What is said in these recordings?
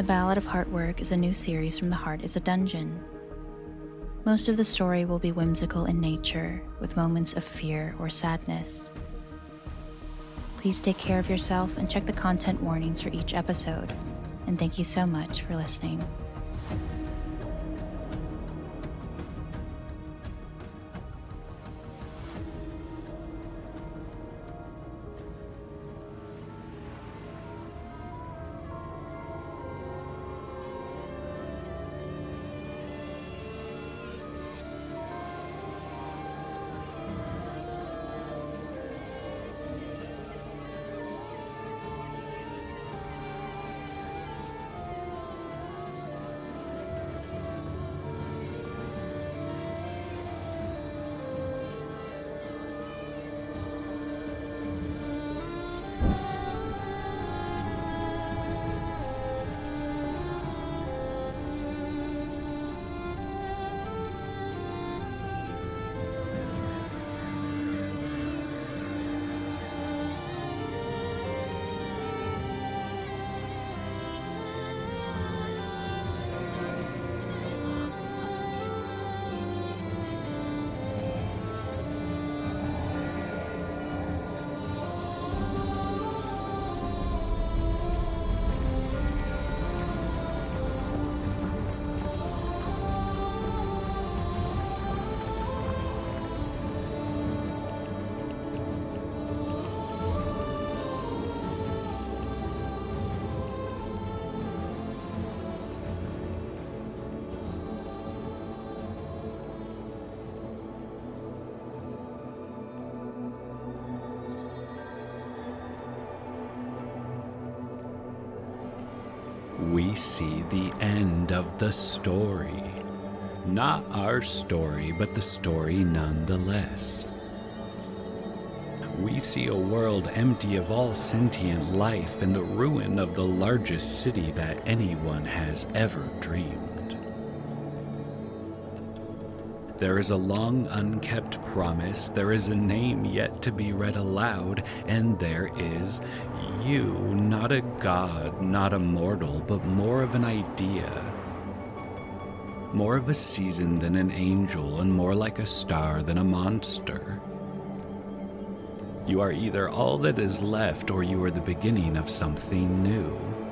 Ballad of Heartwork is a new series from The Heart is a Dungeon. Most of the story will be whimsical in nature, with moments of fear or sadness. Please take care of yourself and check the content warnings for each episode. And thank you so much for listening. We see the end of the story. Not our story, but the story nonetheless. We see a world empty of all sentient life and the ruin of the largest city that anyone has ever dreamed. There is a long unkept promise, there is a name yet to be read aloud, and there is you, not a god, not a mortal, but more of an idea. More of a season than an angel, and more like a star than a monster. You are either all that is left, or you are the beginning of something new.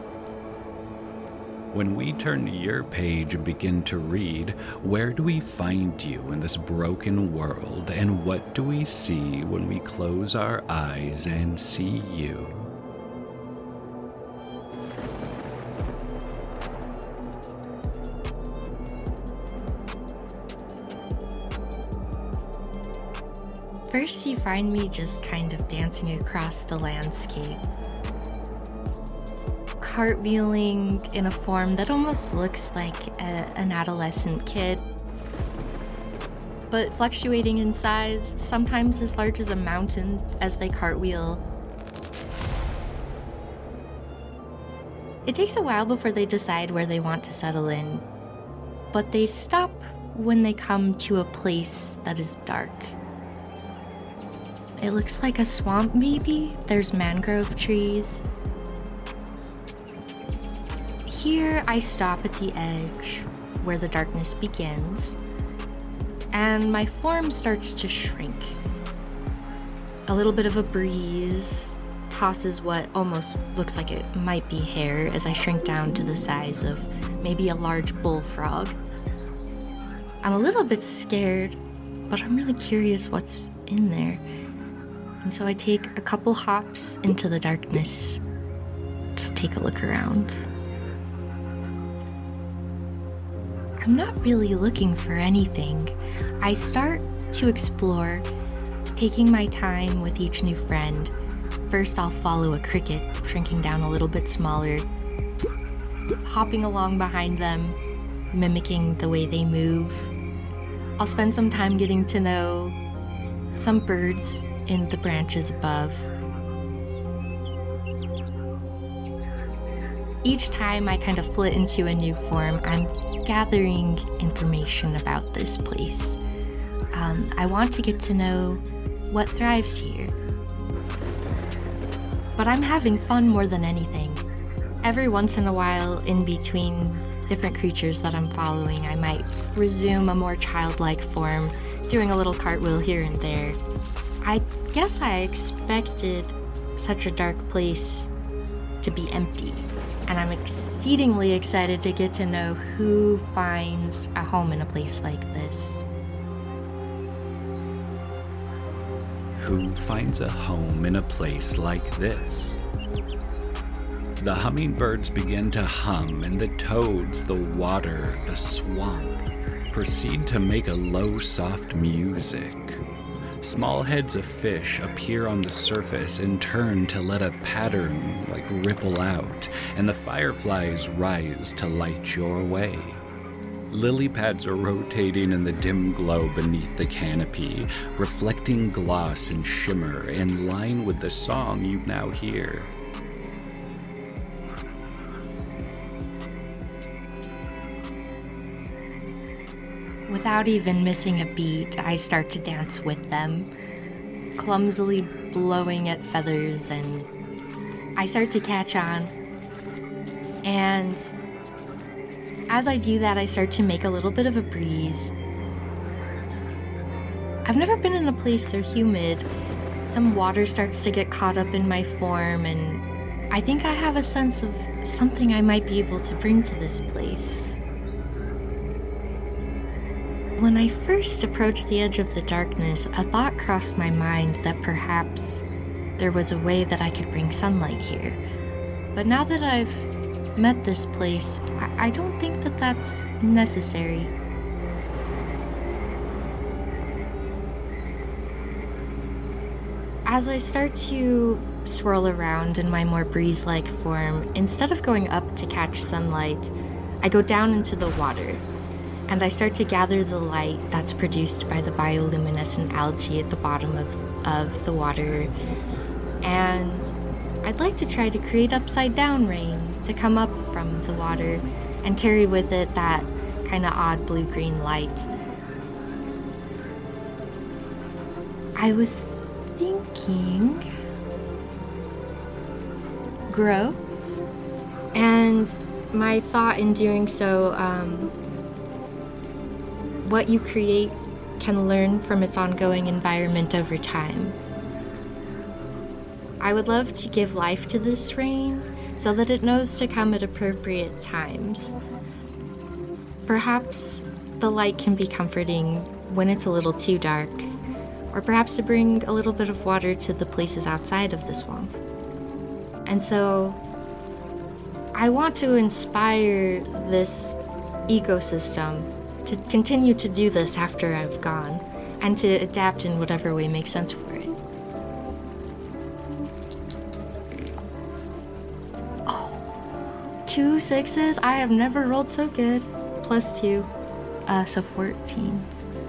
When we turn to your page and begin to read, where do we find you in this broken world, and what do we see when we close our eyes and see you? First, you find me just kind of dancing across the landscape, cartwheeling in a form that almost looks like an adolescent kid, but fluctuating in size, sometimes as large as a mountain as they cartwheel. It takes a while before they decide where they want to settle in, but they stop when they come to a place that is dark. It looks like a swamp, maybe? There's mangrove trees. Here, I stop at the edge, where the darkness begins, and my form starts to shrink. A little bit of a breeze tosses what almost looks like it might be hair as I shrink down to the size of maybe a large bullfrog. I'm a little bit scared, but I'm really curious what's in there. And so I take a couple hops into the darkness to take a look around. I'm not really looking for anything. I start to explore, taking my time with each new friend. First, I'll follow a cricket, shrinking down a little bit smaller, hopping along behind them, mimicking the way they move. I'll spend some time getting to know some birds in the branches above. Each time I kind of flit into a new form, I'm gathering information about this place. I want to get to know what thrives here. But I'm having fun more than anything. Every once in a while, in between different creatures that I'm following, I might resume a more childlike form, doing a little cartwheel here and there. I guess I expected such a dark place to be empty, and I'm exceedingly excited to get to know who finds a home in a place like this. Who finds a home in a place like this? The hummingbirds begin to hum, and the toads, the water, the swamp proceed to make a low, soft music. Small heads of fish appear on the surface and turn to let a pattern ripple out, and the fireflies rise to light your way. Lily pads are rotating in the dim glow beneath the canopy, reflecting gloss and shimmer in line with the song you now hear. Without even missing a beat, I start to dance with them, clumsily blowing at feathers, and I start to catch on. And as I do that, I start to make a little bit of a breeze. I've never been in a place so humid. Some water starts to get caught up in my form, and I think I have a sense of something I might be able to bring to this place. When I first approached the edge of the darkness, a thought crossed my mind that perhaps there was a way that I could bring sunlight here. But now that I've met this place, I don't think that that's necessary. As I start to swirl around in my more breeze-like form, instead of going up to catch sunlight, I go down into the water. And I start to gather the light that's produced by the bioluminescent algae at the bottom of the water. And I'd like to try to create upside-down rain to come up from the water and carry with it that kind of odd blue-green light. I was thinking growth, and my thought in doing so, what you create can learn from its ongoing environment over time. I would love to give life to this rain so that it knows to come at appropriate times. Perhaps the light can be comforting when it's a little too dark, or perhaps to bring a little bit of water to the places outside of the swamp. And so I want to inspire this ecosystem to continue to do this after I've gone, and to adapt in whatever way makes sense for it. Oh, 2 6s? I have never rolled so good. +2, so 14.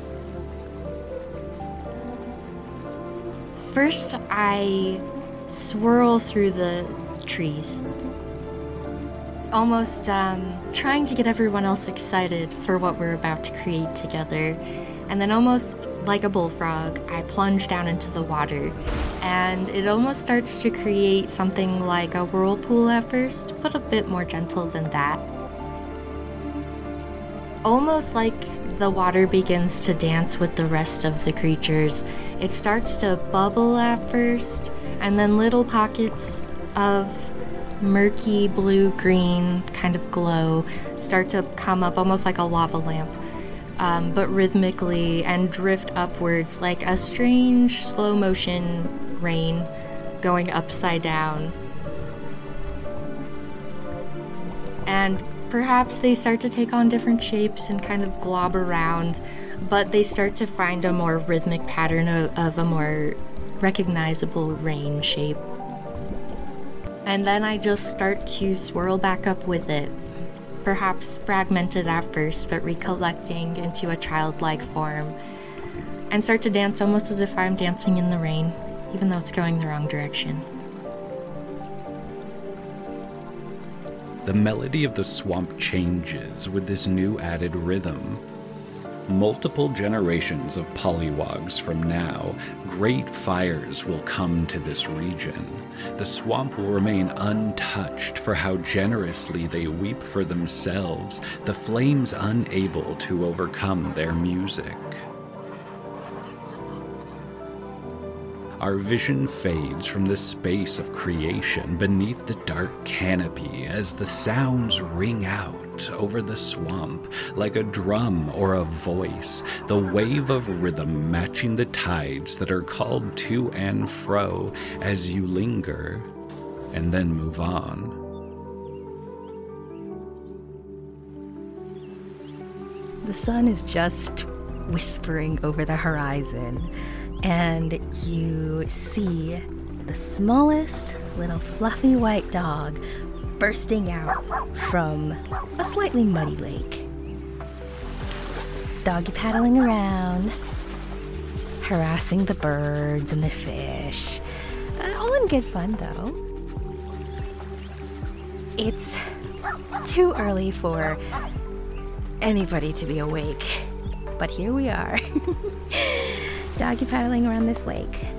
First, I swirl through the trees, almost trying to get everyone else excited for what we're about to create together. And then almost like a bullfrog, I plunge down into the water. And it almost starts to create something like a whirlpool at first, but a bit more gentle than that. Almost like the water begins to dance with the rest of the creatures. It starts to bubble at first, and then little pockets of murky blue-green kind of glow start to come up almost like a lava lamp, but rhythmically, and drift upwards like a strange slow-motion rain going upside down. And perhaps they start to take on different shapes and kind of glob around, but they start to find a more rhythmic pattern of a more recognizable rain shape. And then I just start to swirl back up with it, perhaps fragmented at first, but recollecting into a childlike form, and start to dance almost as if I'm dancing in the rain, even though it's going the wrong direction. The melody of the swamp changes with this new added rhythm. Multiple generations of pollywogs from now, great fires will come to this region. The swamp will remain untouched for how generously they weep for themselves, the flames unable to overcome their music. Our vision fades from the space of creation beneath the dark canopy as the sounds ring out over the swamp like a drum or a voice, the wave of rhythm matching the tides that are called to and fro as you linger and then move on. The sun is just whispering over the horizon, and you see the smallest little fluffy white dog bursting out from a slightly muddy lake. Doggy paddling around, harassing the birds and the fish. All in good fun, though. It's too early for anybody to be awake, but here we are. Doggy paddling around this lake.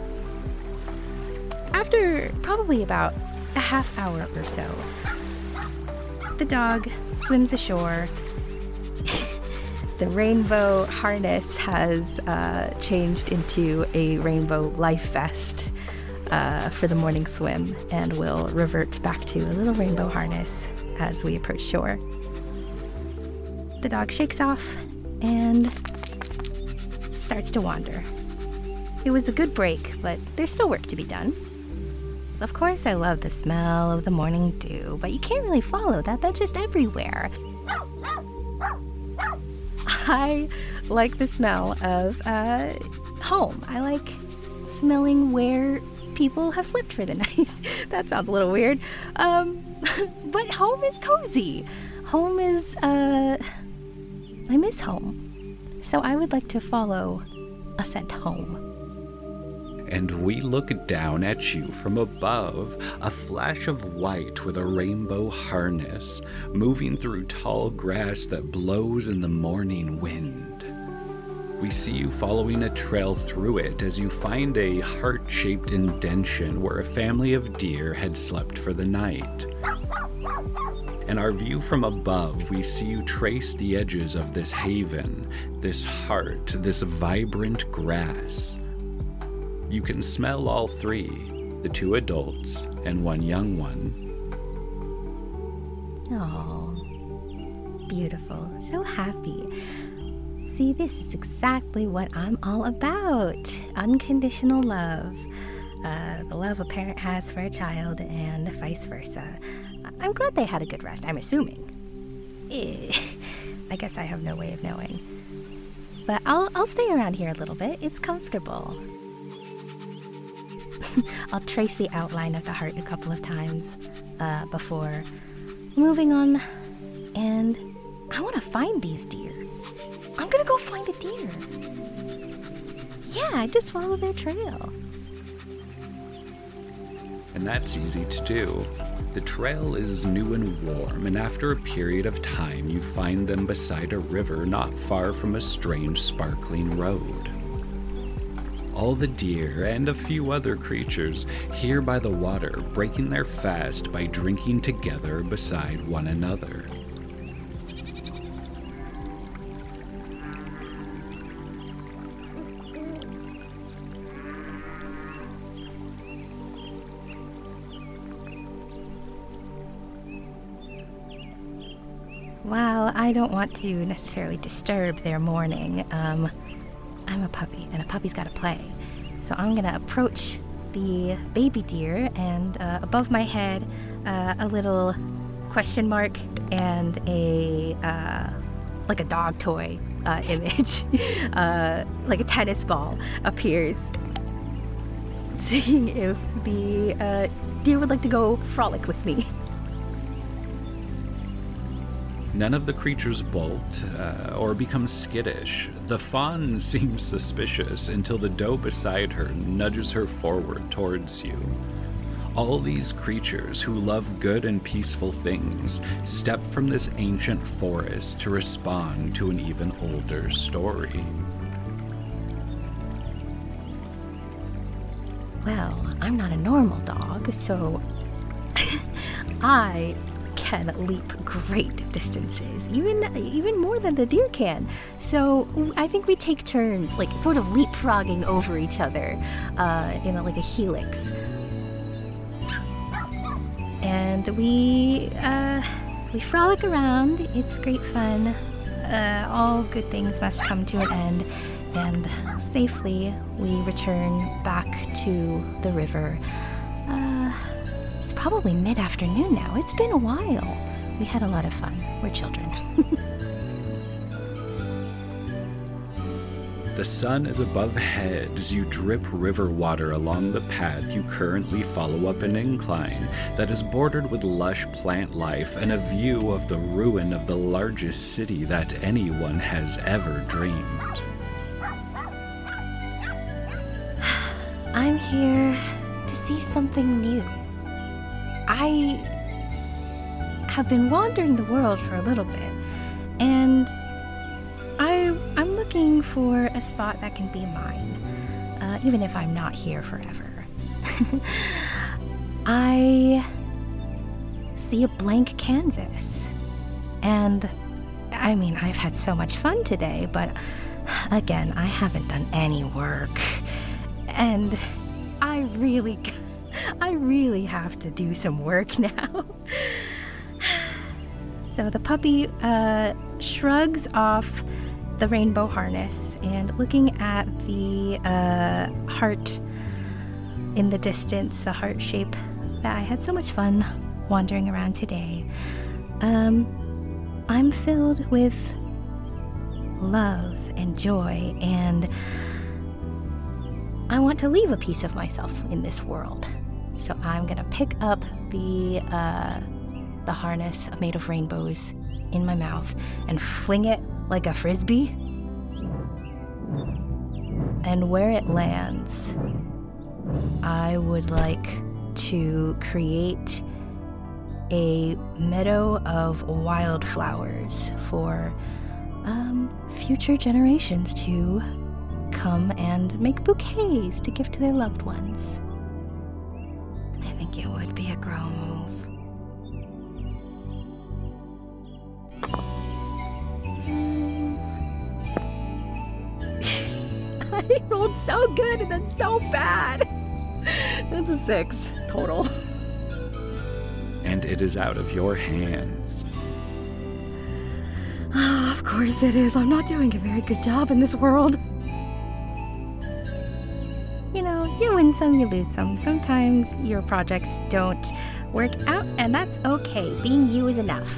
After probably about a half hour or so, the dog swims ashore. The rainbow harness has changed into a rainbow life vest for the morning swim and will revert back to a little rainbow harness as we approach shore. The dog shakes off and starts to wander. It was a good break, but there's still work to be done. So of course, I love the smell of the morning dew, but you can't really follow that. That's just everywhere. I like the smell of home. I like smelling where people have slept for the night. That sounds a little weird. But home is cozy. Home is, I miss home. So I would like to follow a scent home. And we look down at you from above, a flash of white with a rainbow harness, moving through tall grass that blows in the morning wind. We see you following a trail through it as you find a heart-shaped indention where a family of deer had slept for the night. In our view from above, we see you trace the edges of this haven, this heart, this vibrant grass. You can smell all three, the two adults and one young one. Oh, beautiful. So happy. See, this is exactly what I'm all about. Unconditional love. The love a parent has for a child and vice versa. I'm glad they had a good rest, I'm assuming. I guess I have no way of knowing. But I'll stay around here a little bit. It's comfortable. I'll trace the outline of the heart a couple of times before moving on. And I want to find these deer. I'm going to go find the deer. Yeah, I just follow their trail. And that's easy to do. The trail is new and warm, and after a period of time, you find them beside a river not far from a strange, sparkling road. All the deer and a few other creatures here by the water, breaking their fast by drinking together beside one another. Well, I don't want to necessarily disturb their morning. I'm a puppy, and a puppy's got to play. So I'm going to approach the baby deer, and above my head, a little question mark and like a dog toy image, like a tennis ball appears, seeing if the deer would like to go frolic with me. None of the creatures bolt or become skittish. The fawn seems suspicious until the doe beside her nudges her forward towards you. All these creatures who love good and peaceful things step from this ancient forest to respond to an even older story. Well, I'm not a normal dog, so I can leap great distances, even more than the deer can. So I think we take turns, like sort of leapfrogging over each other, like a helix. And we frolic around. It's great fun. All good things must come to an end, and safely we return back to the river. It's probably mid-afternoon now. It's been a while. We had a lot of fun. We're children. The sun is above head as you drip river water along the path you currently follow up an incline that is bordered with lush plant life and a view of the ruin of the largest city that anyone has ever dreamed. I'm here to see something new. I have been wandering the world for a little bit, and I'm looking for a spot that can be mine, even if I'm not here forever. I see a blank canvas, and I've had so much fun today, but again, I haven't done any work, and I really have to do some work now. So the puppy shrugs off the rainbow harness, and looking at the heart in the distance, the heart shape that I had so much fun wandering around today, I'm filled with love and joy, and I want to leave a piece of myself in this world. So I'm gonna pick up the harness made of rainbows in my mouth and fling it like a frisbee. And where it lands, I would like to create a meadow of wildflowers for future generations to come and make bouquets to give to their loved ones. I think it would be a grow move. I rolled so good and then so bad. That's a 6 total. And it is out of your hands. Oh, of course it is. I'm not doing a very good job in this world. You know, you win some, you lose some. Sometimes your projects don't work out, and that's okay. Being you is enough.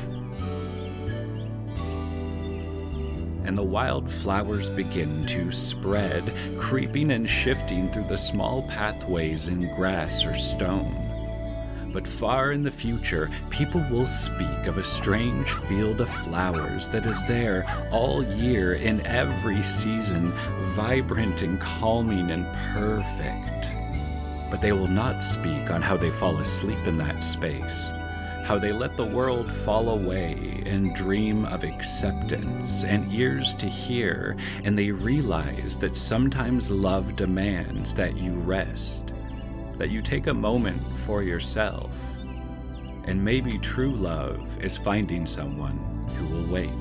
And the wildflowers begin to spread, creeping and shifting through the small pathways in grass or stone. But far in the future, people will speak of a strange field of flowers that is there all year in every season, vibrant and calming and perfect. But they will not speak on how they fall asleep in that space, how they let the world fall away and dream of acceptance and ears to hear, and they realize that sometimes love demands that you rest, that you take a moment for yourself, and maybe true love is finding someone who will wait.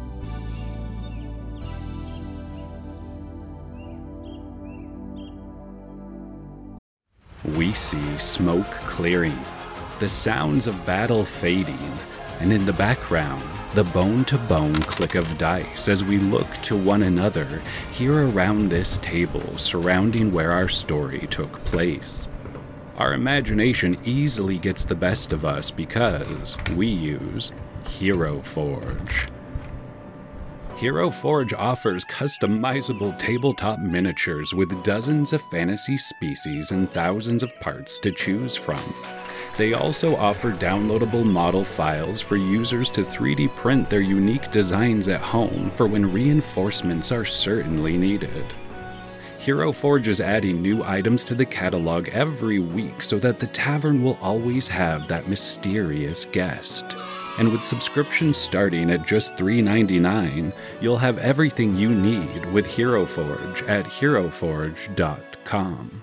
We see smoke clearing, the sounds of battle fading, and in the background, the bone-to-bone click of dice as we look to one another here around this table surrounding where our story took place. Our imagination easily gets the best of us because we use Hero Forge. Hero Forge offers customizable tabletop miniatures with dozens of fantasy species and thousands of parts to choose from. They also offer downloadable model files for users to 3D print their unique designs at home for when reinforcements are certainly needed. Hero Forge is adding new items to the catalog every week so that the tavern will always have that mysterious guest. And with subscriptions starting at just $3.99, you'll have everything you need with Hero Forge at heroforge.com.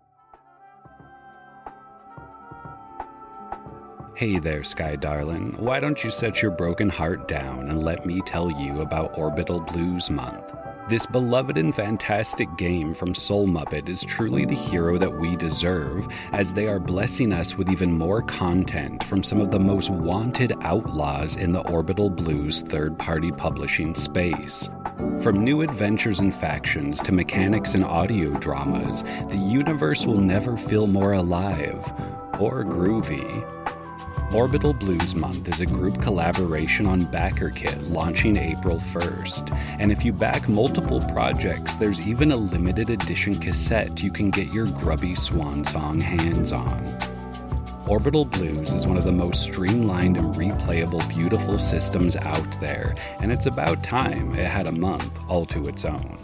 Hey there, Sky Darling. Why don't you set your broken heart down and let me tell you about Orbital Blues Month? This beloved and fantastic game from Soul Muppet is truly the hero that we deserve, as they are blessing us with even more content from some of the most wanted outlaws in the Orbital Blues third-party publishing space. From new adventures and factions to mechanics and audio dramas, the universe will never feel more alive or groovy. Orbital Blues Month is a group collaboration on BackerKit launching April 1st. And if you back multiple projects, there's even a limited edition cassette you can get your grubby swan song hands on. Orbital Blues is one of the most streamlined and replayable beautiful systems out there, and it's about time it had a month all to its own.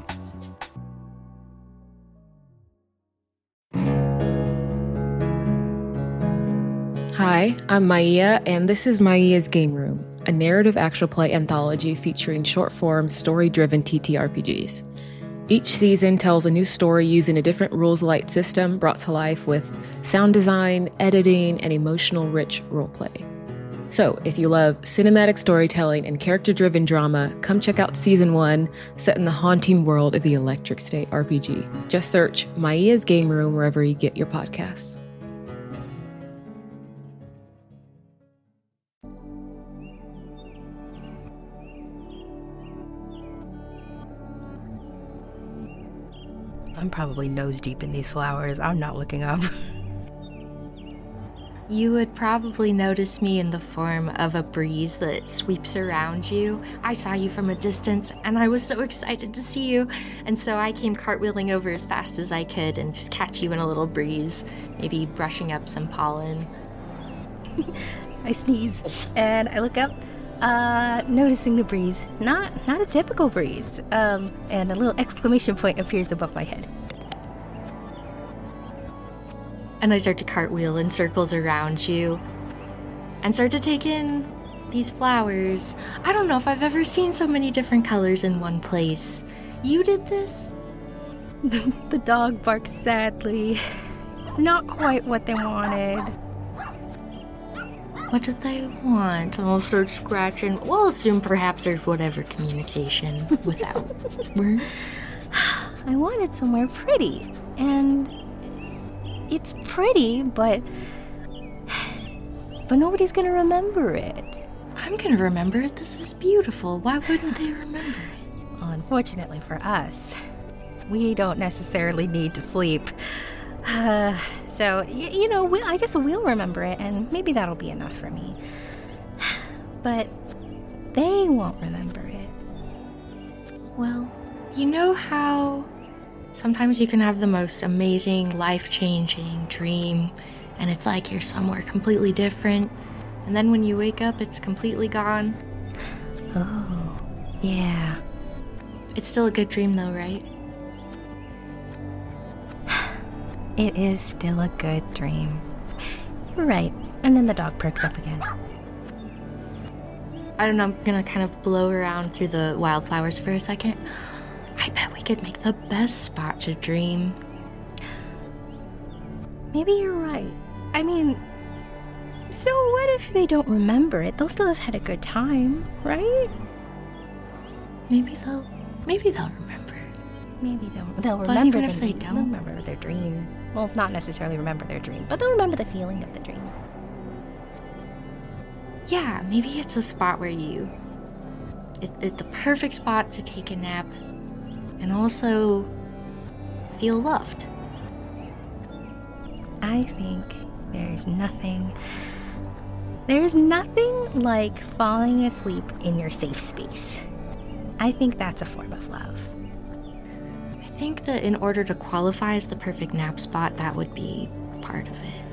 Hi, I'm Maia, and this is Maia's Game Room, a narrative actual play anthology featuring short-form, story-driven TTRPGs. Each season tells a new story using a different rules-light system brought to life with sound design, editing, and emotional-rich roleplay. So, if you love cinematic storytelling and character-driven drama, come check out Season 1, set in the haunting world of the Electric State RPG. Just search Maia's Game Room wherever you get your podcasts. I'm probably nose deep in these flowers. I'm not looking up. You would probably notice me in the form of a breeze that sweeps around you. I saw you from a distance, and I was so excited to see you. And so I came cartwheeling over as fast as I could and just catch you in a little breeze, maybe brushing up some pollen. I sneeze, and I look up, noticing the breeze. Not a typical breeze. And a little exclamation point appears above my head. And I start to cartwheel in circles around you and start to take in these flowers. I don't know if I've ever seen so many different colors in one place. You did this? The dog barks sadly. It's not quite what they wanted. What did they want? And I'll start scratching. We'll assume perhaps there's whatever communication without words. I wanted somewhere pretty, and it's pretty, but nobody's gonna remember it. I'm gonna remember it. This is beautiful. Why wouldn't they remember it? Well, unfortunately for us, we don't necessarily need to sleep. So, I guess we'll remember it, and maybe that'll be enough for me. But they won't remember it. Well, you know how sometimes you can have the most amazing, life-changing dream, and it's like you're somewhere completely different, and then when you wake up, it's completely gone? Oh, yeah. It's still a good dream though, right? It is still a good dream. You're right. And then the dog perks up again. I don't know, I'm gonna kind of blow around through the wildflowers for a second. I bet we could make the best spot to dream. Maybe you're right. I mean, so what if they don't remember it? They'll still have had a good time, right? Maybe they'll remember. Maybe they'll But remember. even if they don't? They'll remember their dream. Well, not necessarily remember their dream, but they'll remember the feeling of the dream. Yeah, maybe it's a spot where it's the perfect spot to take a nap and also feel loved. I think there's nothing like falling asleep in your safe space. I think that's a form of love. I think that in order to qualify as the perfect nap spot, that would be part of it.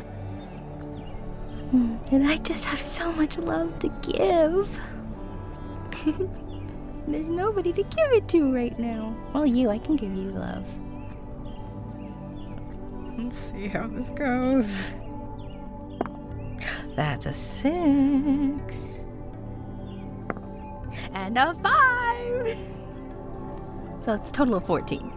And I just have so much love to give. There's nobody to give it to right now. Well, I can give you love. Let's see how this goes. That's a 6. And a 5! So it's a total of 14.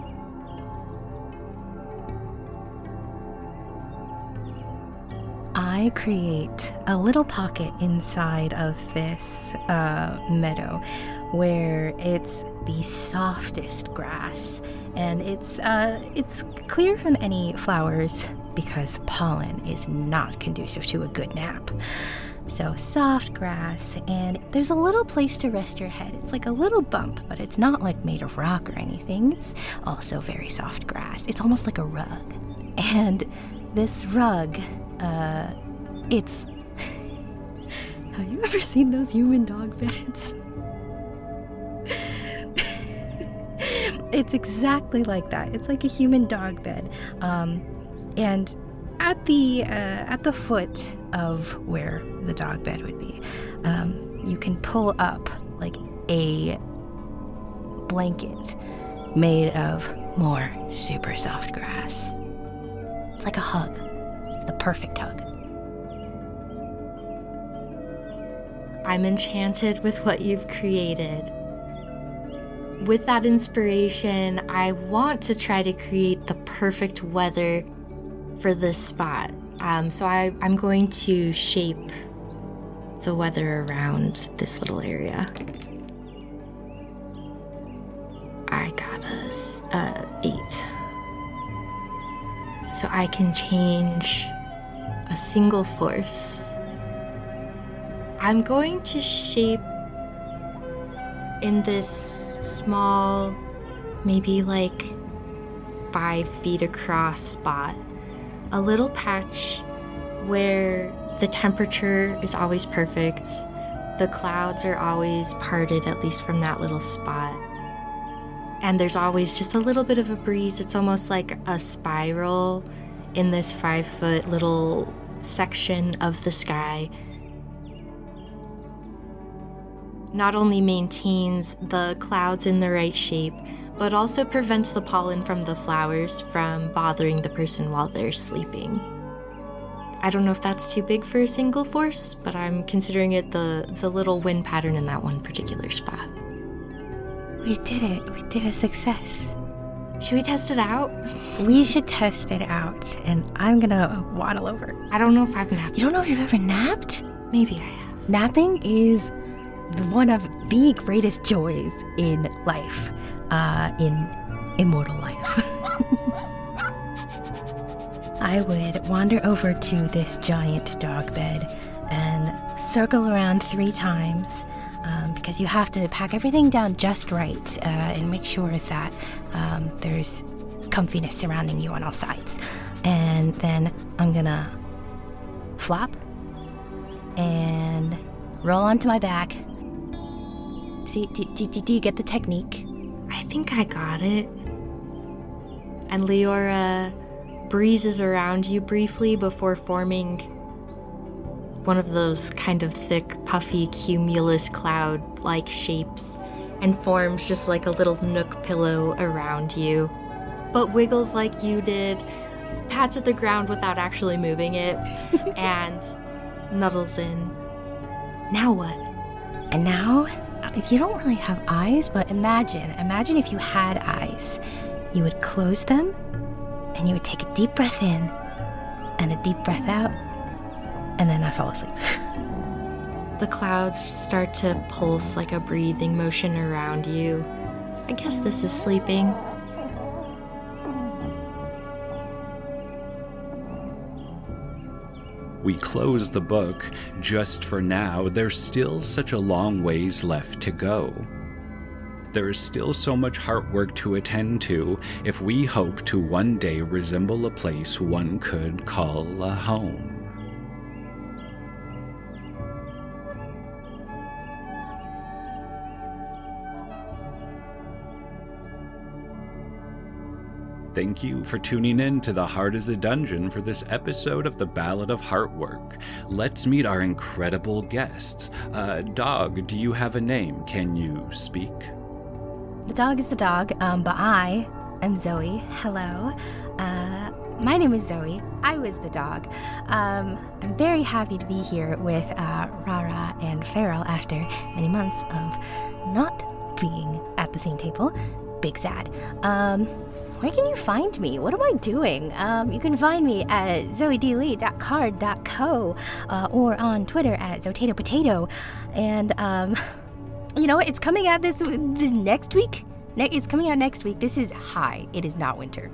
I create a little pocket inside of this meadow where it's the softest grass, and it's clear from any flowers because pollen is not conducive to a good nap. So soft grass, and there's a little place to rest your head. It's like a little bump, but it's not like made of rock or anything. It's also very soft grass. It's almost like a rug. And this rug, it's... Have you ever seen those human dog beds? It's exactly like that. It's like a human dog bed. And at the foot of where the dog bed would be, you can pull up like a blanket made of more super soft grass. It's like a hug. It's the perfect hug. I'm enchanted with what you've created. With that inspiration, I want to try to create the perfect weather for this spot. So I'm going to shape the weather around this little area. I got a 8. So I can change a single force. I'm going to shape in this small, maybe like 5 feet across spot, a little patch where the temperature is always perfect. The clouds are always parted, at least from that little spot. And there's always just a little bit of a breeze. It's almost like a spiral in this 5-foot little section of the sky. Not only maintains the clouds in the right shape, but also prevents the pollen from the flowers from bothering the person while they're sleeping. I don't know if that's too big for a single force, but I'm considering it the little wind pattern in that one particular spot. We did it. We did a success. Should we test it out? We should test it out, and I'm gonna waddle over. I don't know if I've napped. You don't know if you've ever napped? Maybe I have. Napping is one of the greatest joys in life, in immortal life. I would wander over to this giant dog bed and circle around 3 times, because you have to pack everything down just right and make sure that there's comfiness surrounding you on all sides. And then I'm gonna flop and roll onto my back. See, do you get the technique? I think I got it. And Leora breezes around you briefly before forming one of those kind of thick, puffy, cumulus cloud-like shapes and forms just like a little nook pillow around you, but wiggles like you did, pats at the ground without actually moving it, and nuddles in. Now what? And now, you don't really have eyes, but imagine if you had eyes. You would close them, and you would take a deep breath in, and a deep breath out, and then I fall asleep. The clouds start to pulse like a breathing motion around you. I guess this is sleeping. We close the book. Just for now, there's still such a long ways left to go. There is still so much heartwork to attend to if we hope to one day resemble a place one could call a home. Thank you for tuning in to The Heart is a Dungeon for this episode of The Ballad of Heartwork. Let's meet our incredible guests. Dog, do you have a name? Can you speak? The dog is the dog, but I am Zoe. Hello. my name is Zoe. I was the dog. I'm very happy to be here with Rara and Feral after many months of not being at the same table. Big sad. Where can you find me? What am I doing? You can find me at zoedelee.card.co or on Twitter at ZotatoPotato. And, you know what? It's coming out this next week. It's coming out next week. This is high. It is not winter.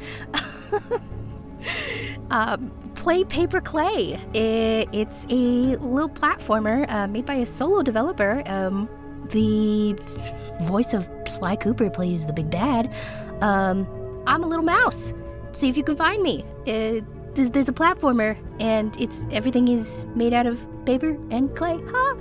Play Paper Clay. It's a little platformer made by a solo developer. The voice of Sly Cooper plays the big bad. I'm a little mouse. See if you can find me. There's a platformer, and everything is made out of paper and clay. Ha!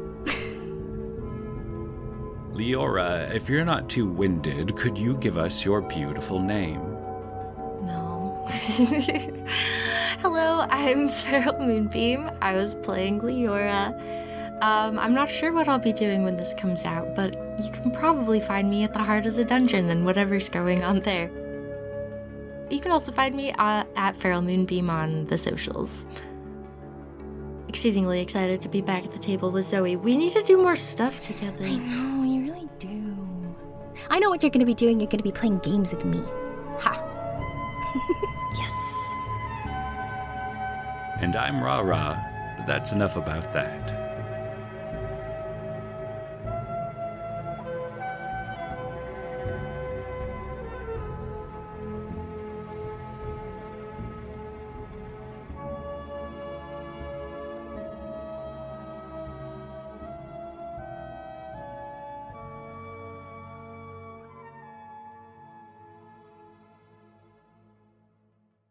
Leora, if you're not too winded, could you give us your beautiful name? No. Hello, I'm Feral Moonbeam. I was playing Leora. I'm not sure what I'll be doing when this comes out, but you can probably find me at the Heart is a Dungeon and whatever's going on there. You can also find me at Feral Moonbeam on the socials. Exceedingly excited to be back at the table with Zoe. We need to do more stuff together. I know, you really do. I know what you're going to be doing. You're going to be playing games with me. Ha! Yes. And I'm Rara, but that's enough about that.